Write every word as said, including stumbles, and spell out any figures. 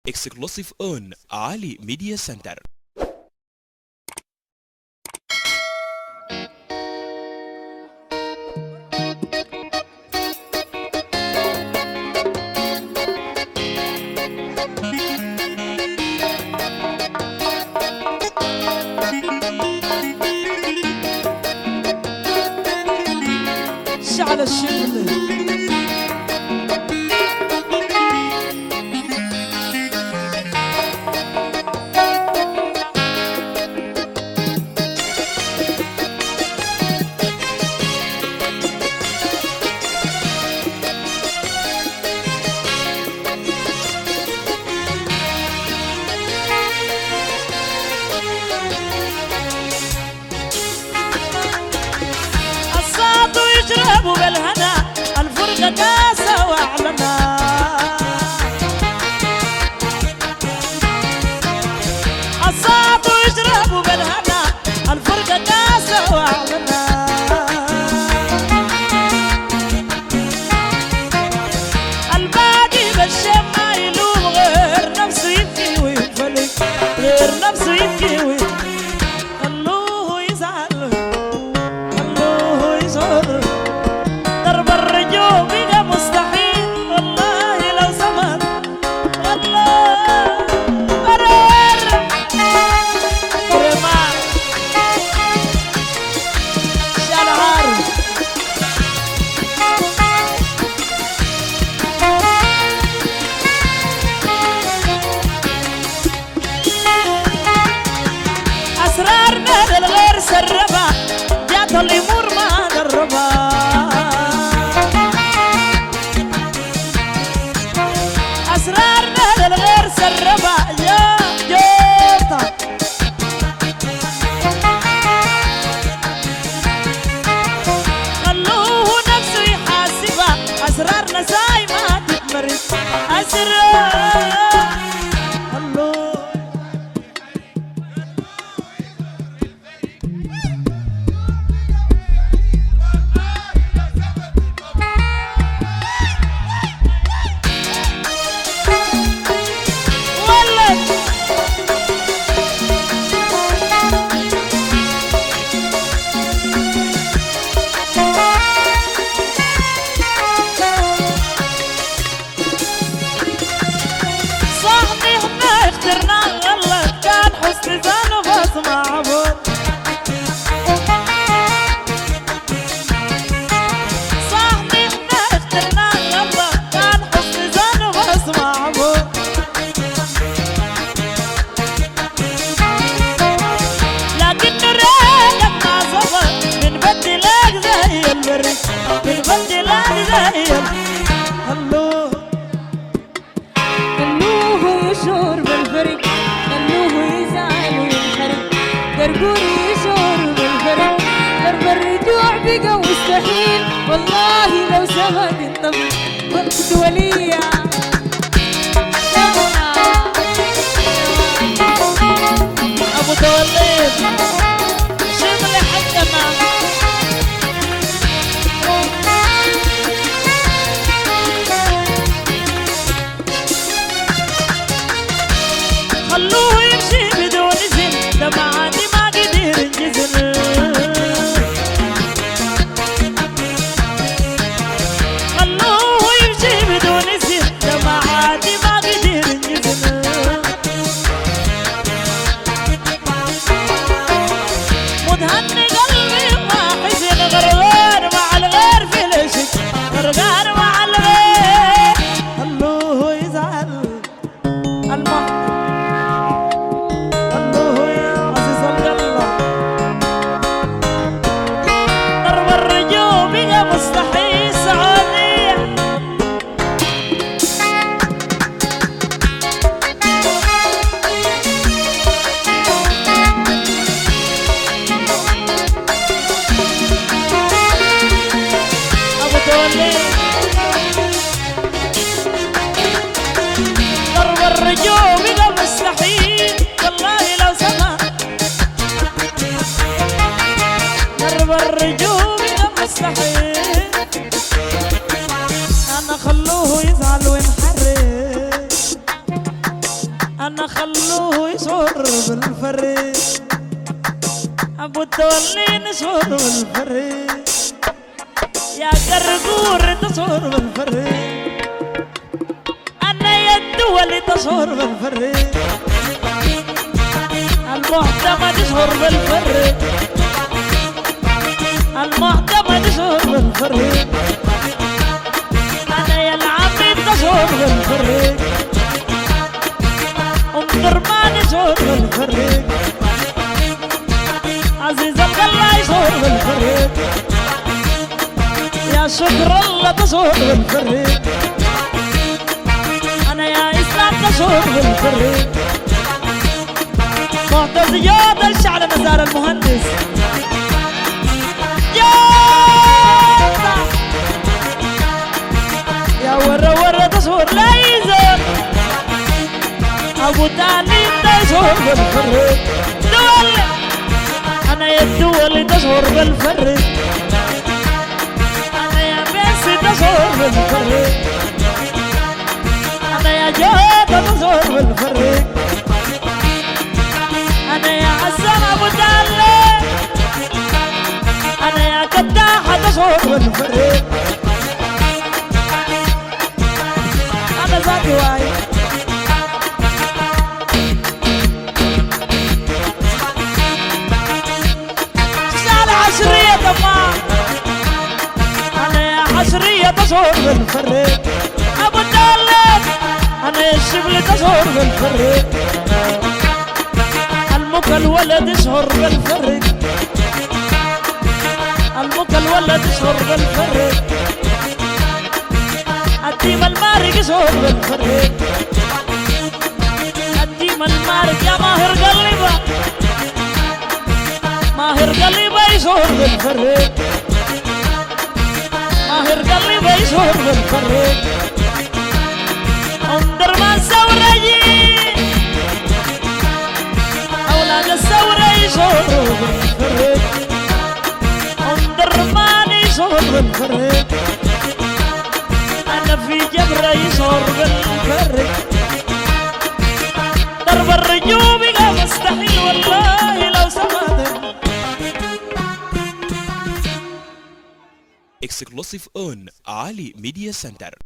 Exclusive on Ali Media Center. شعل الشغل يجربوا بالهنا الفرقة كاسة وأعلنا الصعب يجربوا بالهنا الفرقة كاسة وأعلنا الباقي بالشم ما يلوم غير نفسه يبكي وينفلق غير نفسه يبكي وينفلق خلوه يزعل خلوه يزعل درب الرجوع بقى مستحيل والله لو سمر والله برر كريمان شالعار أسرارنا للغير سربا جات الأمور ما دربا أسرارنا للغير سربا يا جوتا خلوه نفسه يحاسبها أسرارنا زي ما تتمرد أسرار خلوه اخترنا غلط كان حسن زانه بسمع عبود صاحبي احنا اخترنا غلط كان حسن زانه بسمع عبود لكن نريدك ما صبر بنبدلك زي البرد بنبدلك زي البرد هلو يشعر بالفرق خلوه يزعل وينحرق دربور يشعر بالفرق درب الرجوع بقى مستحيل والله لو سمد الطفل وقت وليا ابو توليد شغل حكمه خلوه يمشي بدون إذن ده معاني ما قدر ينجزن خلوه يمشي بدون إذن ده معاني ما قدر ينجزن متهني قلبي ما حزن غرغار مع الغير في العشق غرغار مع الغير خلوه يزعل المحب أنا خلوه يصور بالفريق أبو التولين يصور بالفريق يا قرقور تصور بالفريق أنا يا الدول تصور بالفريق المعتمد يصور بالفريق المعتمد يصور بالفريق أنا يا العميد تصور بالفريق أم درمان يصور بالفريق عزيز الله يصور بالفريق يا شكر الله تصور بالفريق أنا يا إسلام تصور بالفريق معتز زياد الشعل مزار المهندس يا ورا ورا تصور لا يزور أبو تاني تصور بالفريق دول أنا يا الدول تصور بالفريق أنا يا ميسي تصور بالفريق أنا يا جهاد تصور بالفريق أنا يا حسن أبو تالي أنا يا كداحة تصور بالفريق أنا ذاتي واي سال عشرية تمام أنا يا حشرية تصور بالفريق أبو تالي أنا يا الشبل تصور بالفريق المك الولد يشهر بالفريق المك الولد يشهر بالفريق الديم المارق يشهر بالفريق الديم المارق يا ماهر قلبه ماهر قلبه يشهر بالفريق ماهر قلبه يشهر بالفريق أم درمان سورجي أولاد الثورة يشهروا بالفريق أم درمان يشهر بالفريق أنا في جبرة يشهر بالفريق درب الرجوم يبقى مستحيل والله لو سمعت Exclusive on Ali Media Center.